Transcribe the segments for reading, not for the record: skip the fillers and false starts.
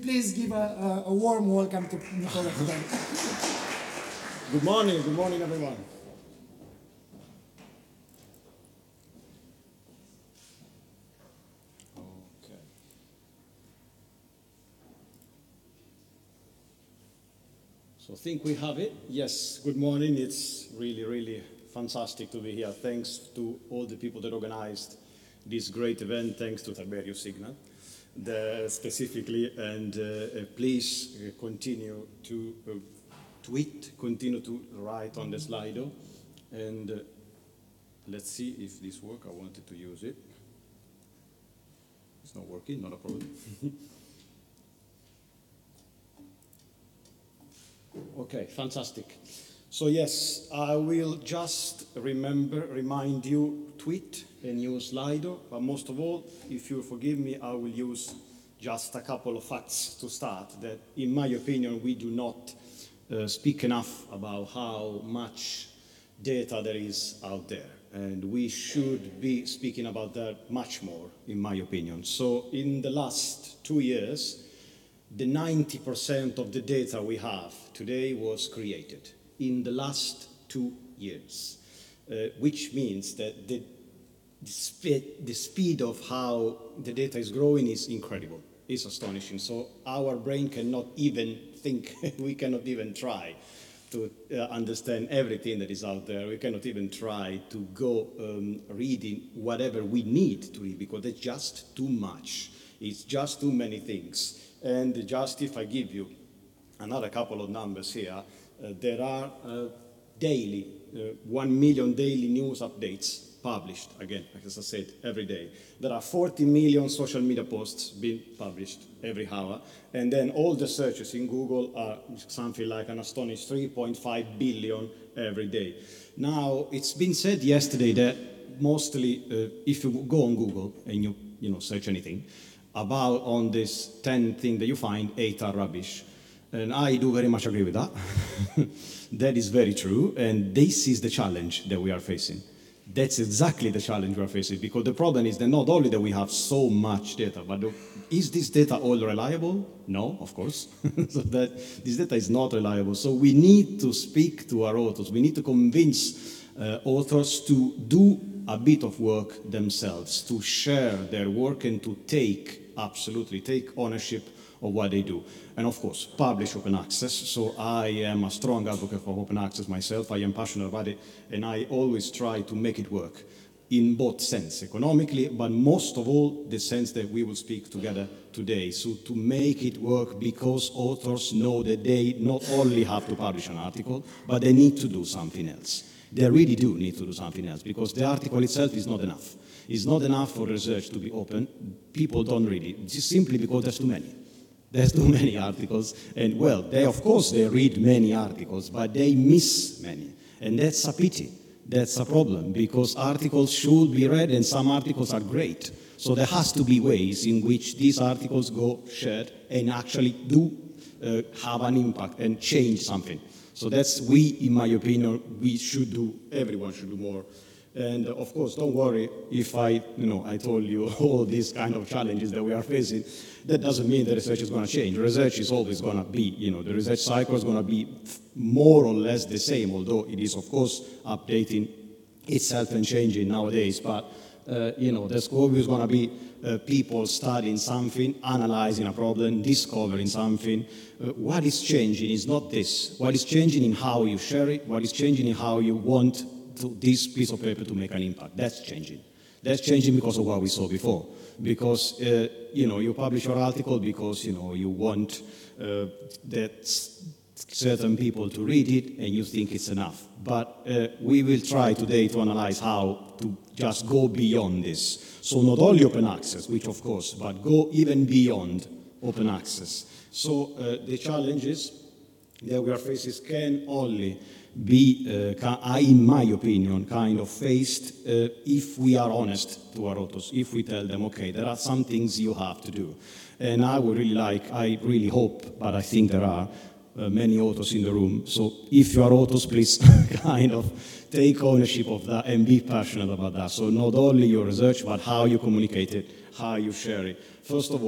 please give a warm welcome to Nicola Fidanza. Good morning everyone. Okay. So I think we have it. Yes, good morning. It's really fantastic to be here. Thanks to all the people that organized this great event. Thanks to Tiberius Signal specifically, and please continue to tweet, continue to write on the Slido, and let's see if this works. I wanted to use it. It's not working, not a problem. Okay, fantastic. So yes, I will just remind you, tweet and use Slido, but most of all, if you forgive me, I will use just a couple of facts to start that, in my opinion, we do not speak enough about how much data there is out there. And we should be speaking about that much more, in my opinion. So in the last 2 years, the 90% of the data we have today was created in the last 2 years, which means that the speed of how the data is growing is incredible. It's astonishing. So our brain cannot even think, we cannot even try to understand everything that is out there. We cannot even try to go reading whatever we need to read, because it's just too much. It's just too many things. And just if I give you another couple of numbers here, there are daily, 1 million daily news updates published, again, as I said, every day. There are 40 million social media posts being published every hour, and then all the searches in Google are something like an astonishing 3.5 billion every day. Now, it's been said yesterday that mostly, if you go on Google and you search anything, about on this 10 thing that you find, 8 are rubbish. And I do very much agree with that. That is very true, and this is the challenge that we are facing. That's exactly the challenge we are facing, because the problem is that not only that we have so much data, but is this data all reliable? No, of course. So that this data is not reliable. So we need to speak to our authors. We need to convince authors to do a bit of work themselves, to share their work and to absolutely take ownership of what they do. And of course, publish open access. So I am a strong advocate for open access myself. I am passionate about it, and I always try to make it work in both sense, economically, but most of all, the sense that we will speak together today. So to make it work, because authors know that they not only have to publish an article, but they need to do something else. They really do need to do something else, because the article itself is not enough. It's not enough for research to be open. People don't read it, just simply because there's too many. There's too many articles, and well, of course they read many articles, but they miss many. And that's a pity. That's a problem, because articles should be read, and some articles are great. So there has to be ways in which these articles go shared and actually do have an impact and change something. So that's, in my opinion, everyone should do more. And of course, don't worry if I told you all these kind of challenges that we are facing. That doesn't mean that research is going to change. Research is always going to be, the research cycle is going to be more or less the same, although it is, of course, updating itself and changing nowadays. But, there's always going to be people studying something, analyzing a problem, discovering something. What is changing is not this. What is changing in how you share it, what is changing in how you want this piece of paper to make an impact. That's changing. That's changing because of what we saw before. Because, you publish your article because, you want that certain people to read it and you think it's enough. But we will try today to analyze how to just go beyond this. So not only open access, which of course, but go even beyond open access. So the challenges that we are facing can only be, in my opinion, kind of faced if we are honest to our authors, if we tell them, okay, there are some things you have to do. And I really hope, but I think there are many authors in the room. So if you are authors, please kind of take ownership of that and be passionate about that. So not only your research, but how you communicate it, how you share it. First of all,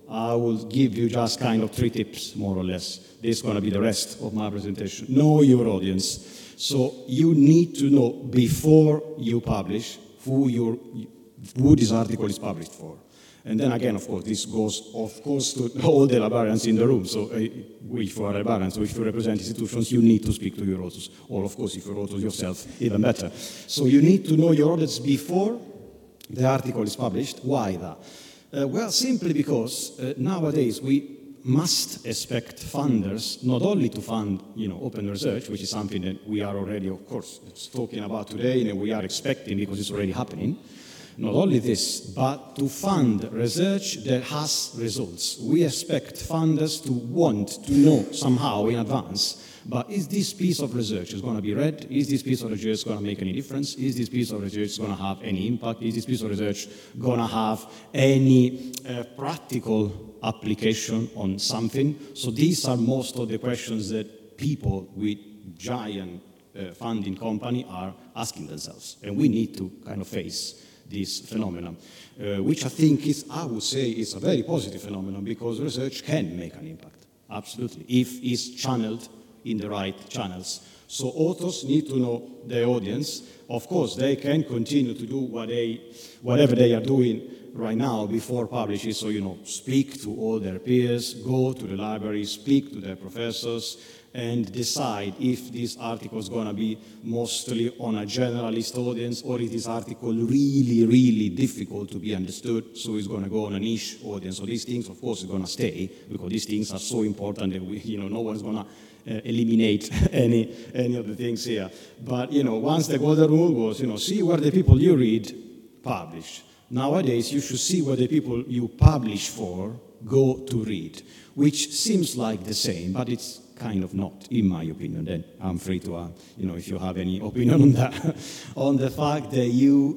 I will give you just kind of 3 tips, more or less. This is going to be the rest of my presentation. Know your audience. So you need to know before you publish who this article is published for. And then again, of course, this goes, of course, to all the librarians in the room. So if you are librarians, so if you represent institutions, you need to speak to your authors. Or, of course, if you're authors yourself, even better. So you need to know your audience before the article is published. Why that? Well, simply because nowadays we must expect funders not only to fund, open research, which is something that we are already, of course, talking about today, and we are expecting because it's already happening. Not only this, but to fund research that has results. We expect funders to want to know somehow in advance, but is this piece of research is going to be read? Is this piece of research going to make any difference? Is this piece of research going to have any impact? Is this piece of research going to have any practical application on something? So these are most of the questions that people with giant funding company are asking themselves, and we need to kind of face this phenomenon, which I think I would say, is a very positive phenomenon because research can make an impact, absolutely, if it's channeled in the right channels. So authors need to know their audience. Of course, they can continue to do whatever they are doing right now before publishing. So, speak to all their peers, go to the library, speak to their professors, and decide if this article is going to be mostly on a generalist audience or if this article really, really difficult to be understood, so it's going to go on a niche audience. So these things, of course, are going to stay because these things are so important that no one's going to eliminate any of the things here. But, once the golden rule was, see where the people you read publish. Nowadays, you should see where the people you publish for go to read, which seems like the same, but it's kind of not, in my opinion. Then I'm free to, if you have any opinion on that, on the fact that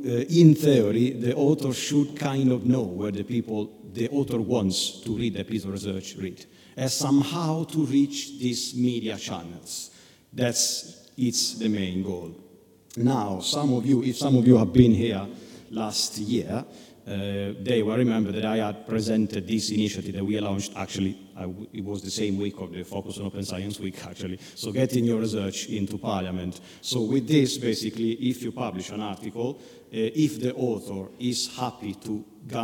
in theory, the author should kind of know where the author wants to read a piece of research read, as somehow to reach these media channels. It's the main goal. Now, if some of you have been here last year, they will remember that I had presented this initiative that we launched, actually, it was the same week of the Focus on Open Science Week, actually, so getting your research into Parliament. So with this, basically, if you publish an article, if the author is happy to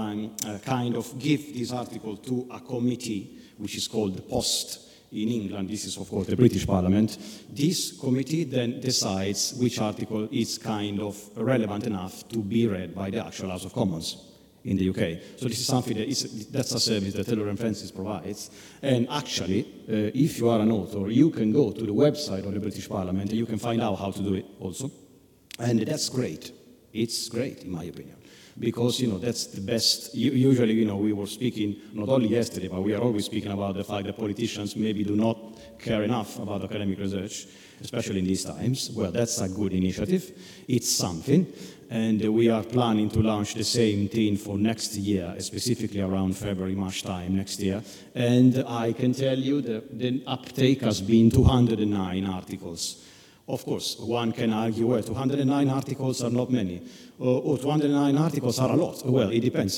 kind of give this article to a committee, which is called the Post in England, this is of course the British Parliament, this committee then decides which article is kind of relevant enough to be read by the actual House of Commons in the UK. So this is something that's a service that Taylor & Francis provides. And actually, if you are an author, you can go to the website of the British Parliament and you can find out how to do it also. And that's great. It's great, in my opinion. Because, that's the best. Usually, we were speaking, not only yesterday, but we are always speaking about the fact that politicians maybe do not care enough about academic research, especially in these times. Well, that's a good initiative. It's something. And we are planning to launch the same thing for next year, specifically around February, March time next year. And I can tell you that the uptake has been 209 articles. Of course, one can argue, well, 209 articles are not many, or 209 articles are a lot. Well, it depends.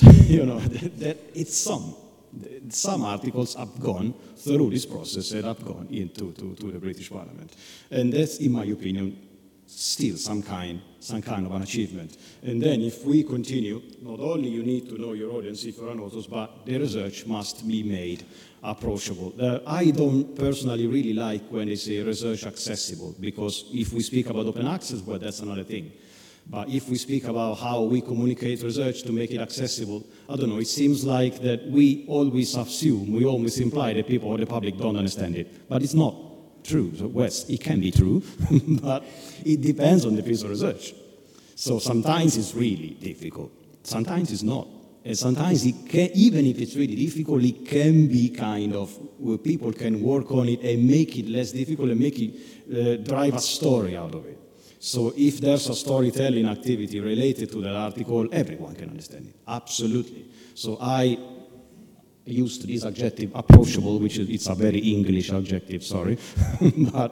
That it's some. Some articles have gone through this process and have gone into the British Parliament. And that's, in my opinion, still some kind of an achievement. And then if we continue, not only you need to know your audience if you're an author, but the research must be made approachable. I don't personally really like when they say research accessible, because if we speak about open access, well, that's another thing. But if we speak about how we communicate research to make it accessible, I don't know, it seems like that we always assume, we always imply that people or the public don't understand it. But it's not true. So, well, it can be true, but it depends on the piece of research. So sometimes it's really difficult. Sometimes it's not. And sometimes it can, even if it's really difficult, it can be kind of, where people can work on it and make it less difficult and make it drive a story out of it. So if there's a storytelling activity related to that article, everyone can understand it. Absolutely. So I used this adjective, approachable, which it's a very English adjective, sorry. But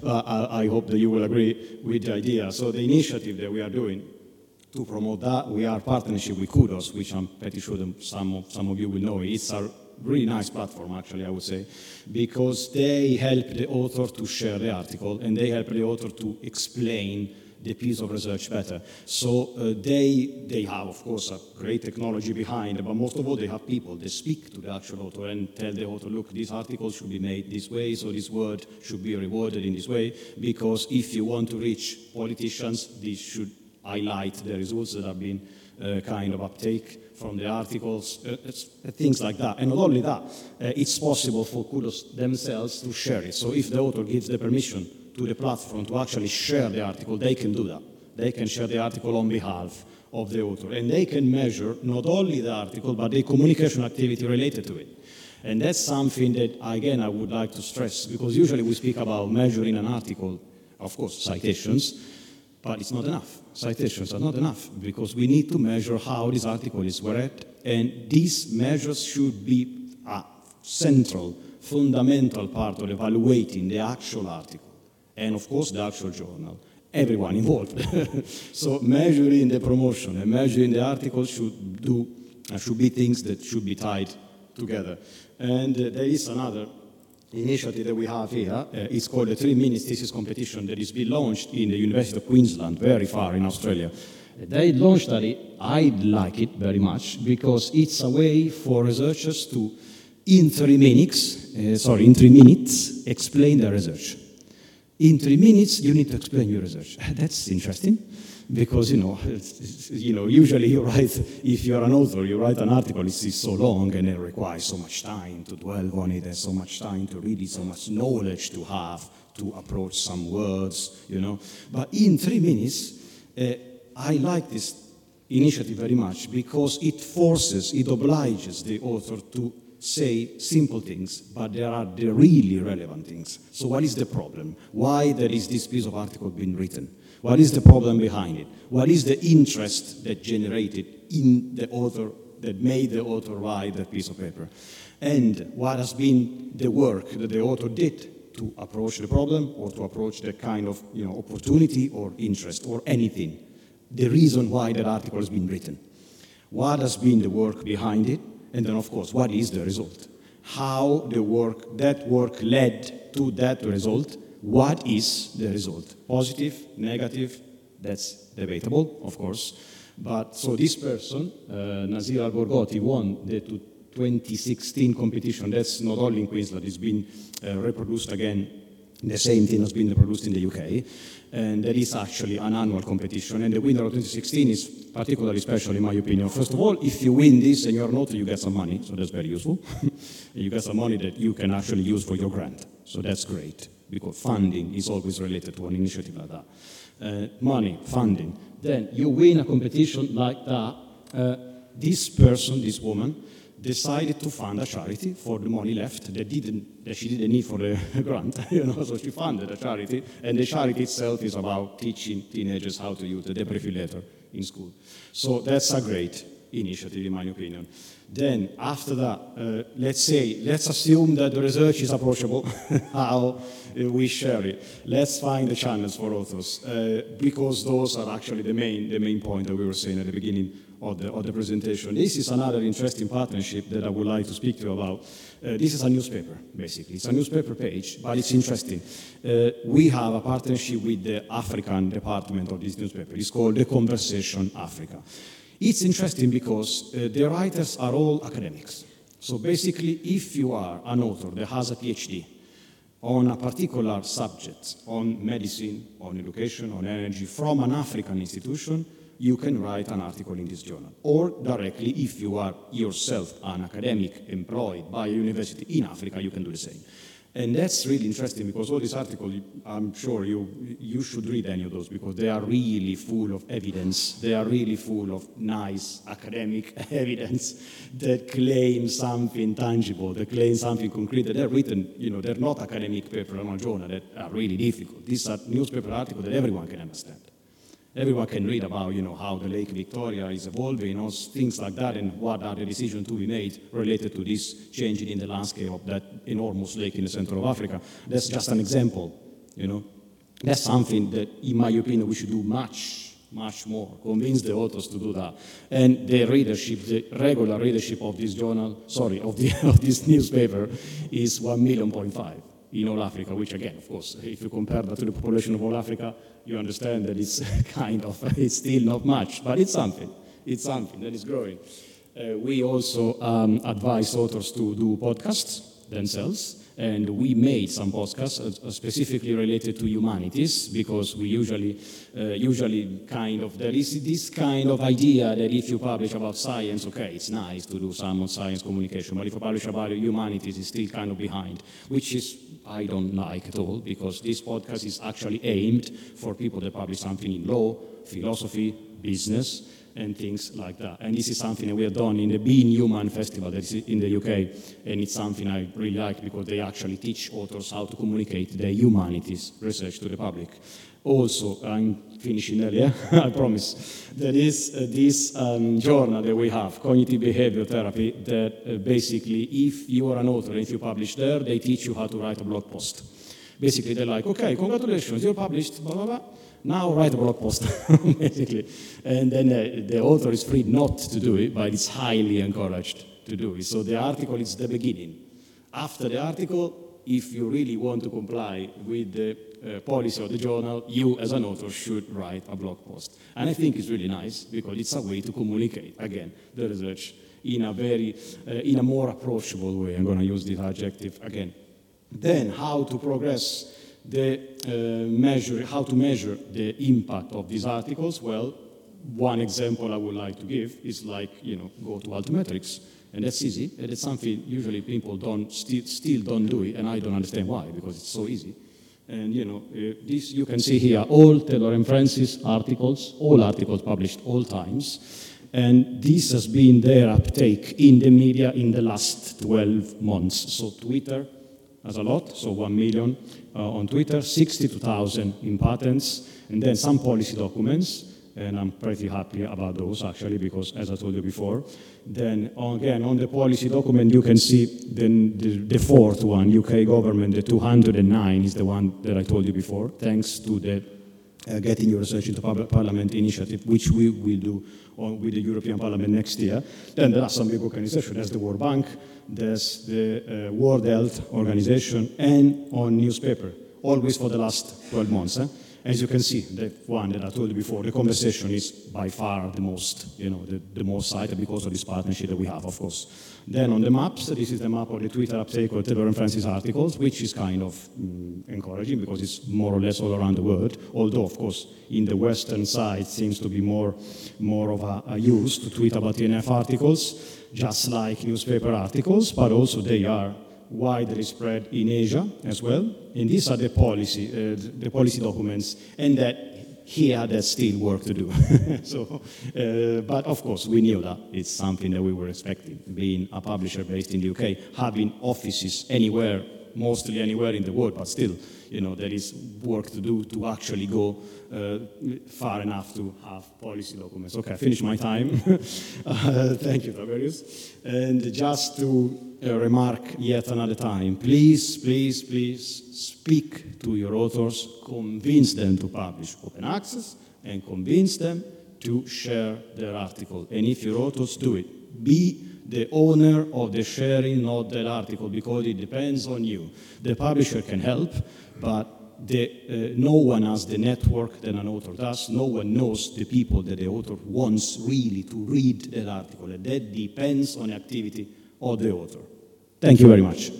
I hope that you will agree with the idea. So the initiative that we are doing to promote that, we are partnership with Kudos, which I'm pretty sure that some of you will know. It's a really nice platform, actually, I would say, because they help the author to share the article and they help the author to explain the piece of research better. So they have, of course, a great technology behind, but most of all, they have people. They speak to the actual author and tell the author, look, this article should be made this way, so this word should be reworded in this way, because if you want to reach politicians, this should highlight the results that have been kind of uptake from the articles, things like that. And not only that, it's possible for kudos themselves to share it. So if the author gives the permission to the platform to actually share the article, they can do that. They can share the article on behalf of the author. And they can measure not only the article, but the communication activity related to it. And that's something that, again, I would like to stress, because usually we speak about measuring an article, of course, citations, but it's not enough. Citations are not enough, because we need to measure how this article is read, and these measures should be a central, fundamental part of evaluating the actual article, and of course the actual journal, everyone involved. So measuring the promotion and measuring the article should be things that should be tied together. And there is another initiative that we have here. It's called the 3 Minutes Thesis Competition that is being launched in the University of Queensland, very far in Australia. They launched that. I like it very much because it's a way for researchers to, in 3 minutes, explain their research. In 3 minutes, you need to explain your research. That's interesting. Because, usually you write, if you're an author, you write an article, it's so long and it requires so much time to dwell on it and so much time to read it, so much knowledge to have to approach some words, But in 3 minutes, I like this initiative very much because it obliges the author to say simple things, but there are the really relevant things. So what is the problem? Why there is this piece of article being written? What is the problem behind it? What is the interest that generated in the author, that made the author write that piece of paper? And what has been the work that the author did to approach the problem or to approach the kind of opportunity or interest or anything? The reason why that article has been written. What has been the work behind it? And then, of course, what is the result? How that work led to that result. What is the result? Positive, negative, that's debatable, of course. But so this person, Nazir Al-Borgoti, won the 2016 competition. That's not only in Queensland, it's been reproduced again. The same thing has been reproduced in the UK. And that is actually an annual competition. And the winner of 2016 is particularly special, in my opinion. First of all, if you win this and you're an author, you get some money. So that's very useful. You get some money that you can actually use for your grant. So that's great, because funding is always related to an initiative like that. Money, funding. Then you win a competition like that. This person, this woman, decided to fund a charity for the money left that she didn't need for the grant. So she funded a charity, and the charity itself is about teaching teenagers how to use the defibrillator in school. So that's a great initiative, in my opinion. Then, after that, let's assume that the research is approachable, how we share it. Let's find the channels for authors, because those are actually the main point that we were saying at the beginning of the presentation. This is another interesting partnership that I would like to speak to you about. This is a newspaper, basically. It's a newspaper page, but it's interesting. We have a partnership with the African department of this newspaper. It's called The Conversation Africa. It's interesting because the writers are all academics. So basically, if you are an author that has a PhD on a particular subject, on medicine, on education, on energy, from an African institution, you can write an article in this journal. Or directly, if you are yourself an academic employed by a university in Africa, you can do the same. And that's really interesting because all these articles, I'm sure you should read any of those because they are really full of evidence. They are really full of nice academic evidence that claim something tangible, that claim something concrete, that they're written, they're not academic papers on a journal that are really difficult. These are newspaper articles that everyone can understand. Everyone can read about, how the Lake Victoria is evolving, things like that, and what are the decisions to be made related to this changing in the landscape of that enormous lake in the center of Africa. That's just an example, That's something that, in my opinion, we should do much much more. Convince the authors to do that. And the readership, the regular readership of this journal, sorry, of this newspaper is 1.5 million in all Africa, which again, of course, if you compare that to the population of all Africa, you understand that it's it's still not much, but it's something. It's something that is growing. We also advise authors to do podcasts themselves. And we made some podcasts specifically related to humanities, because we usually kind of, there is this kind of idea that if you publish about science, okay, it's nice to do some on science communication, but if you publish about humanities, it's still kind of behind, which is, I don't like at all, because this podcast is actually aimed for people that publish something in law, philosophy, business, and things like that. And this is something that we have done in the Being Human Festival that is in the UK, and it's something I really like because they actually teach authors how to communicate their humanities research to the public. Also, I'm finishing earlier, I promise, there is this journal that we have, Cognitive Behavior Therapy, that basically if you are an author and if you publish there, they teach you how to write a blog post. Basically, they're like, okay, congratulations, you're published, blah, blah, blah. Now write a blog post, basically. And then the author is free not to do it, but it's highly encouraged to do it. So the article is the beginning. After the article, if you really want to comply with the policy of the journal, you as an author should write a blog post. And I think it's really nice because it's a way to communicate, again, the research in a more approachable way. I'm going to use this adjective again. Then how to progress how to measure the impact of these articles. Well, one example I would like to give is like, go to Altmetrics, and that's easy, and it's something usually people still don't do it, and I don't understand why, because it's so easy. And this you can see here, all Taylor and Francis articles, all articles published all times, and this has been their uptake in the media in the last 12 months. So Twitter has a lot, so 1 million on Twitter, 62,000 in patents, and then some policy documents, and I'm pretty happy about those actually, because as I told you before, then again on the policy document you can see then the fourth one, UK government, the 209 is the one that I told you before, thanks to the Getting Your Research into Parliament initiative, which we will do with the European Parliament next year. Then there are some big organizations, there's the World Bank, there's the World Health Organization, and on newspaper, always for the last 12 months. As you can see, the one that I told you before, the conversation is by far the most, the most cited because of this partnership that we have, of course. Then on the maps, this is the map of the Twitter uptake of Taylor and Francis articles, which is kind of encouraging because it's more or less all around the world. Although, of course, in the Western side seems to be more of a use to tweet about TNF articles, just like newspaper articles, but also they are widely spread in Asia as well. And these are the policy documents, and that here there's still work to do. But of course, we knew that it's something that we were expecting, being a publisher based in the UK, having offices anywhere, mostly anywhere in the world, but still, there is work to do to actually go far enough to have policy documents. Okay, I finished my time. Thank you, Tiberius. And just to remark yet another time, please, please, please speak to your authors, convince them to publish open access, and convince them to share their article. And if your authors do it, be the owner of the sharing of that article, because it depends on you. The publisher can help, but no one has the network that an author does. No one knows the people that the author wants really to read that article. And that depends on the activity of the author. Thank you very much.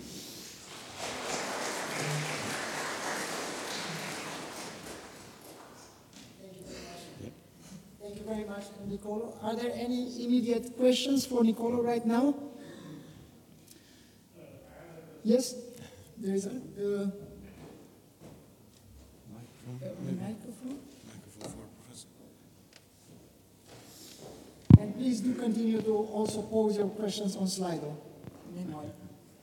Thank you very much, Nicolo. Are there any immediate questions for Nicolo right now? Yes? There is a microphone. And please do continue to also pose your questions on Slido. Meanwhile.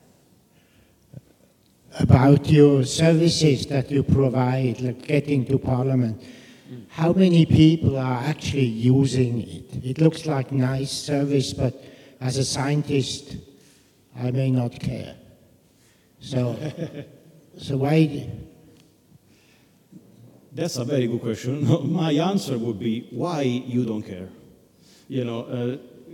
About your services that you provide, like getting to Parliament, how many people are actually using it? It looks like nice service, but as a scientist, I may not care. So why? That's a very good question. My answer would be, why you don't care? You know,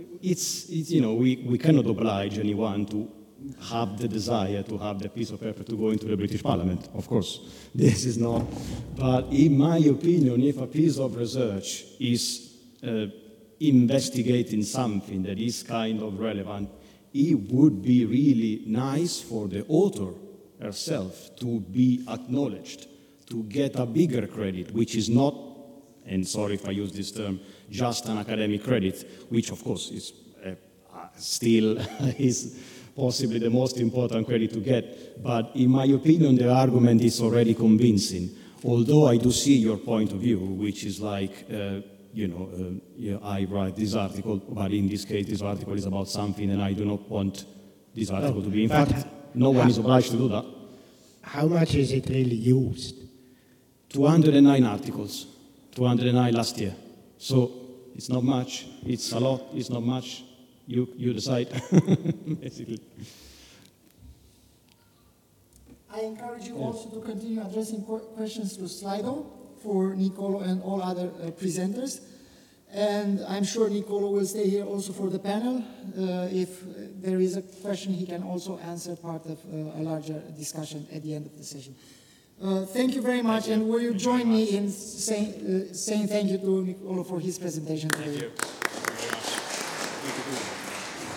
we cannot oblige anyone to have the desire to have the piece of paper to go into the British Parliament. Of course, this is not. But in my opinion, if a piece of research is investigating something that is kind of relevant, it would be really nice for the author herself to be acknowledged, to get a bigger credit, which is not, and sorry if I use this term, just an academic credit, which of course is still is possibly the most important credit to get. But in my opinion, the argument is already convincing. Although I do see your point of view, which is like, I write this article, but in this case, this article is about something, and I do not want this article to be. In fact, no one is obliged to do that. How much is it really used? 209 articles, 209 last year. So it's not much, it's a lot, it's not much. You decide, basically. I encourage you also to continue addressing questions to Slido for Nicolo and all other presenters. And I'm sure Nicolo will stay here also for the panel. If there is a question, he can also answer part of a larger discussion at the end of the session. Thank you very much, and will you join me in saying thank you to Nicolo for his presentation today? Thank you.